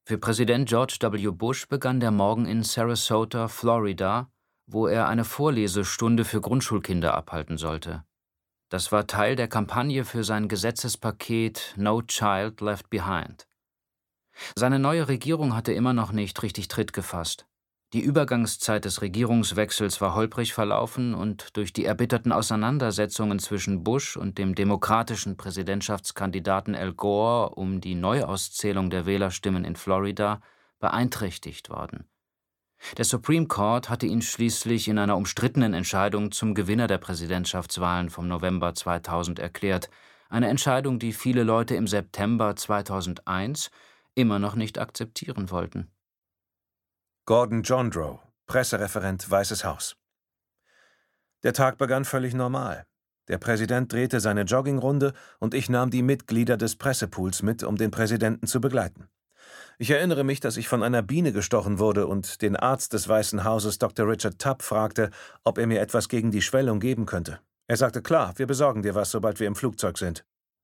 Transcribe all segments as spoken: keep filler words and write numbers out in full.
Für Präsident George W. Bush begann der Morgen in Sarasota, Florida, wo er eine Vorlesestunde für Grundschulkinder abhalten sollte. Das war Teil der Kampagne für sein Gesetzespaket No Child Left Behind. Seine neue Regierung hatte immer noch nicht richtig Tritt gefasst. Die Übergangszeit des Regierungswechsels war holprig verlaufen und durch die erbitterten Auseinandersetzungen zwischen Bush und dem demokratischen Präsidentschaftskandidaten Al Gore um die Neuauszählung der Wählerstimmen in Florida beeinträchtigt worden. Der Supreme Court hatte ihn schließlich in einer umstrittenen Entscheidung zum Gewinner der Präsidentschaftswahlen vom November zweitausend erklärt, eine Entscheidung, die viele Leute im September zweitausendeins immer noch nicht akzeptieren wollten. Gordon Jondrow, Pressereferent, Weißes Haus. Der Tag begann völlig normal. Der Präsident drehte seine Joggingrunde und ich nahm die Mitglieder des Pressepools mit, um den Präsidenten zu begleiten. Ich erinnere mich, dass ich von einer Biene gestochen wurde und den Arzt des Weißen Hauses, Doktor Richard Tubb, fragte, ob er mir etwas gegen die Schwellung geben könnte. Er sagte, klar, wir besorgen dir was, sobald wir im Flugzeug sind.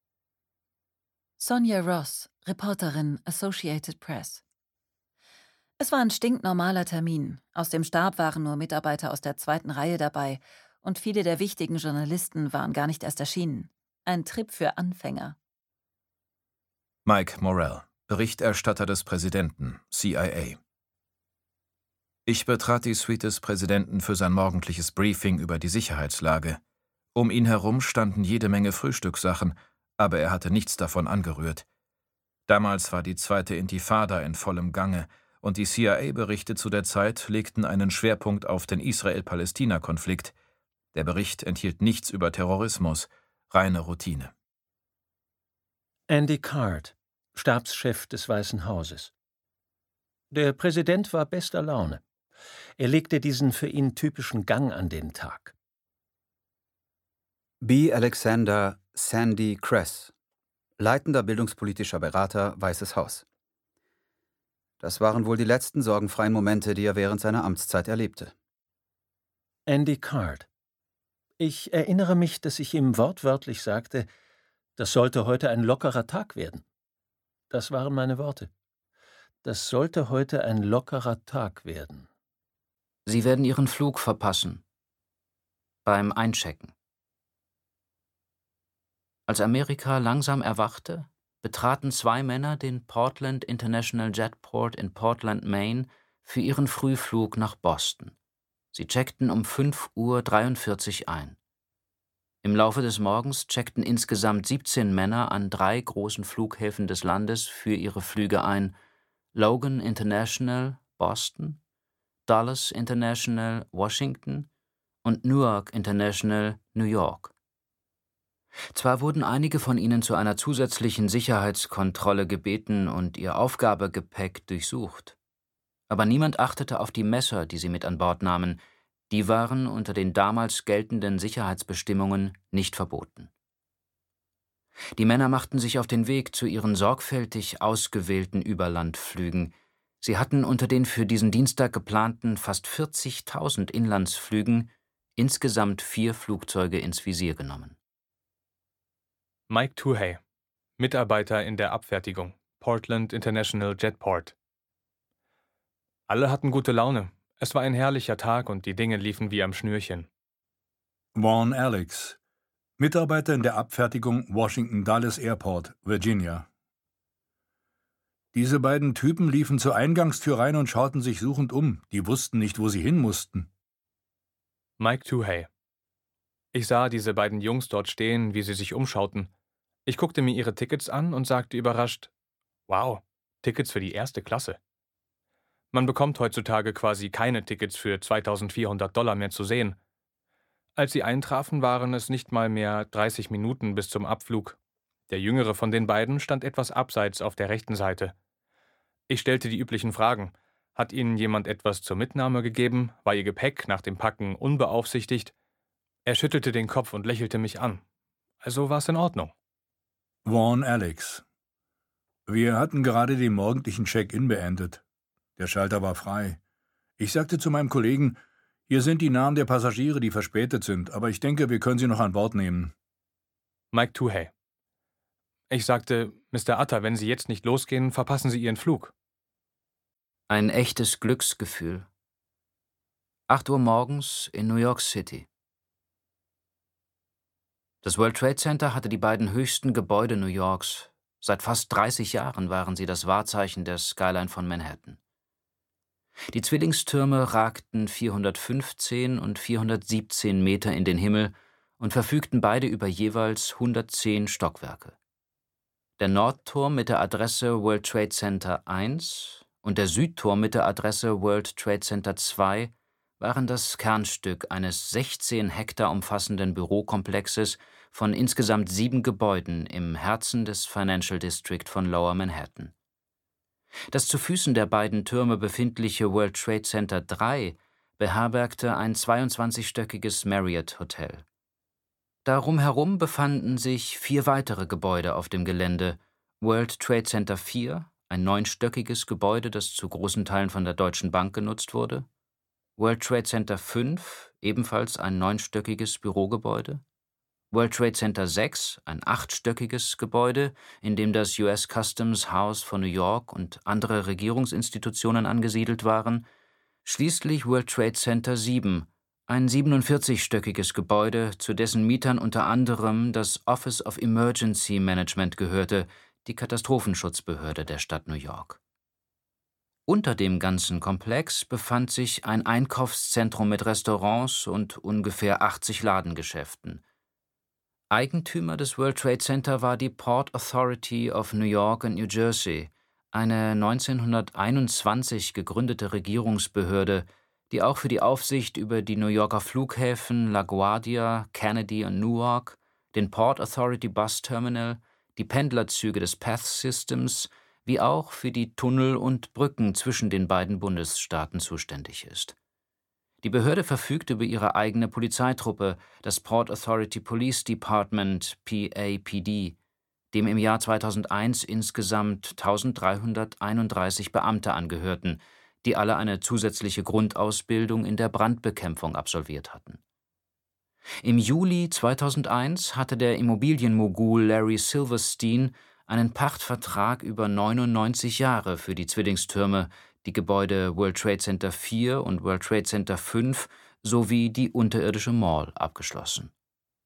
Sonja Ross, Reporterin, Associated Press. Es war ein stinknormaler Termin. Aus dem Stab waren nur Mitarbeiter aus der zweiten Reihe dabei und viele der wichtigen Journalisten waren gar nicht erst erschienen. Ein Trip für Anfänger. Mike Morell, Berichterstatter des Präsidenten, C I A. Ich betrat die Suite des Präsidenten für sein morgendliches Briefing über die Sicherheitslage. Um ihn herum standen jede Menge Frühstückssachen, aber er hatte nichts davon angerührt. Damals war die zweite Intifada in vollem Gange, und die C I A-Berichte zu der Zeit legten einen Schwerpunkt auf den Israel-Palästina-Konflikt. Der Bericht enthielt nichts über Terrorismus, reine Routine. Andy Card, Stabschef des Weißen Hauses. Der Präsident war bester Laune. Er legte diesen für ihn typischen Gang an den Tag. B. Alexander Sandy Kress, leitender bildungspolitischer Berater, Weißes Haus. Das waren wohl die letzten sorgenfreien Momente, die er während seiner Amtszeit erlebte. Andy Card. Ich erinnere mich, dass ich ihm wortwörtlich sagte, das sollte heute ein lockerer Tag werden. Das waren meine Worte. Das sollte heute ein lockerer Tag werden. Sie werden Ihren Flug verpassen. Beim Einchecken. Als Amerika langsam erwachte, betraten zwei Männer den Portland International Jetport in Portland, Maine, für ihren Frühflug nach Boston. Sie checkten um fünf Uhr dreiundvierzig ein. Im Laufe des Morgens checkten insgesamt siebzehn Männer an drei großen Flughäfen des Landes für ihre Flüge ein: Logan International, Boston, Dulles International, Washington und Newark International, New York. Zwar wurden einige von ihnen zu einer zusätzlichen Sicherheitskontrolle gebeten und ihr Aufgabegepäck durchsucht. Aber niemand achtete auf die Messer, die sie mit an Bord nahmen. Die waren unter den damals geltenden Sicherheitsbestimmungen nicht verboten. Die Männer machten sich auf den Weg zu ihren sorgfältig ausgewählten Überlandflügen. Sie hatten unter den für diesen Dienstag geplanten fast vierzigtausend Inlandsflügen insgesamt vier Flugzeuge ins Visier genommen. Mike Tuhey, Mitarbeiter in der Abfertigung, Portland International Jetport. Alle hatten gute Laune. Es war ein herrlicher Tag und die Dinge liefen wie am Schnürchen. Vaughn Alex, Mitarbeiter in der Abfertigung Washington Dulles Airport, Virginia. Diese beiden Typen liefen zur Eingangstür rein und schauten sich suchend um. Die wussten nicht, wo sie hin mussten. Mike Tuhey. Ich sah diese beiden Jungs dort stehen, wie sie sich umschauten. Ich guckte mir ihre Tickets an und sagte überrascht, wow, Tickets für die erste Klasse. Man bekommt heutzutage quasi keine Tickets für zweitausendvierhundert Dollar mehr zu sehen. Als sie eintrafen, waren es nicht mal mehr dreißig Minuten bis zum Abflug. Der jüngere von den beiden stand etwas abseits auf der rechten Seite. Ich stellte die üblichen Fragen. Hat ihnen jemand etwas zur Mitnahme gegeben? War ihr Gepäck nach dem Packen unbeaufsichtigt? Er schüttelte den Kopf und lächelte mich an. Also war es in Ordnung. Vaughn Alex. Wir hatten gerade den morgendlichen Check-in beendet. Der Schalter war frei. Ich sagte zu meinem Kollegen, hier sind die Namen der Passagiere, die verspätet sind, aber ich denke, wir können sie noch an Bord nehmen. Mike Tuhey. Ich sagte, Mister Utter, wenn Sie jetzt nicht losgehen, verpassen Sie Ihren Flug. Ein echtes Glücksgefühl. Acht Uhr morgens in New York City. Das World Trade Center hatte die beiden höchsten Gebäude New Yorks. Seit fast dreißig Jahren waren sie das Wahrzeichen der Skyline von Manhattan. Die Zwillingstürme ragten vierhundertfünfzehn und vierhundertsiebzehn Meter in den Himmel und verfügten beide über jeweils hundertzehn Stockwerke. Der Nordturm mit der Adresse World Trade Center eins und der Südturm mit der Adresse World Trade Center zwei waren das Kernstück eines sechzehn Hektar umfassenden Bürokomplexes von insgesamt sieben Gebäuden im Herzen des Financial District von Lower Manhattan. Das zu Füßen der beiden Türme befindliche World Trade Center drei beherbergte ein zweiundzwanzigstöckiges Marriott-Hotel. Darum herum befanden sich vier weitere Gebäude auf dem Gelände: World Trade Center vier, ein neunstöckiges Gebäude, das zu großen Teilen von der Deutschen Bank genutzt wurde; World Trade Center fünf, ebenfalls ein neunstöckiges Bürogebäude; World Trade Center sechs, ein achtstöckiges Gebäude, in dem das U S Customs House von New York und andere Regierungsinstitutionen angesiedelt waren; schließlich World Trade Center sieben, ein siebenundvierzigstöckiges Gebäude, zu dessen Mietern unter anderem das Office of Emergency Management gehörte, die Katastrophenschutzbehörde der Stadt New York. Unter dem ganzen Komplex befand sich ein Einkaufszentrum mit Restaurants und ungefähr achtzig Ladengeschäften. Eigentümer des World Trade Center war die Port Authority of New York and New Jersey, eine neunzehnhunderteinundzwanzig gegründete Regierungsbehörde, die auch für die Aufsicht über die New Yorker Flughäfen LaGuardia, Kennedy und Newark, den Port Authority Bus Terminal, die Pendlerzüge des Path Systems, wie auch für die Tunnel und Brücken zwischen den beiden Bundesstaaten zuständig ist. Die Behörde verfügt über ihre eigene Polizeitruppe, das Port Authority Police Department P A P D, dem im Jahr zweitausendeins insgesamt eintausenddreihunderteinunddreißig Beamte angehörten, die alle eine zusätzliche Grundausbildung in der Brandbekämpfung absolviert hatten. Im Juli zweitausendeins hatte der Immobilienmogul Larry Silverstein einen Pachtvertrag über neunundneunzig Jahre für die Zwillingstürme, die Gebäude World Trade Center vier und World Trade Center fünf sowie die unterirdische Mall abgeschlossen.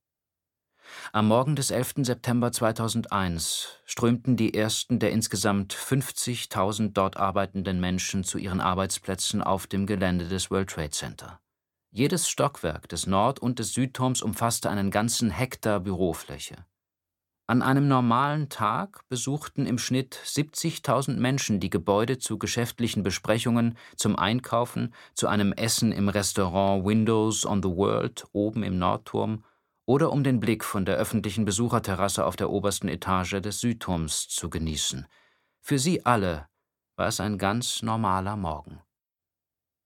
Am Morgen des elften September zweitausendeins strömten die ersten der insgesamt fünfzigtausend dort arbeitenden Menschen zu ihren Arbeitsplätzen auf dem Gelände des World Trade Center. Jedes Stockwerk des Nord- und des Südturms umfasste einen ganzen Hektar Bürofläche. An einem normalen Tag besuchten im Schnitt siebzigtausend Menschen die Gebäude zu geschäftlichen Besprechungen, zum Einkaufen, zu einem Essen im Restaurant Windows on the World oben im Nordturm oder um den Blick von der öffentlichen Besucherterrasse auf der obersten Etage des Südturms zu genießen. Für sie alle war es ein ganz normaler Morgen.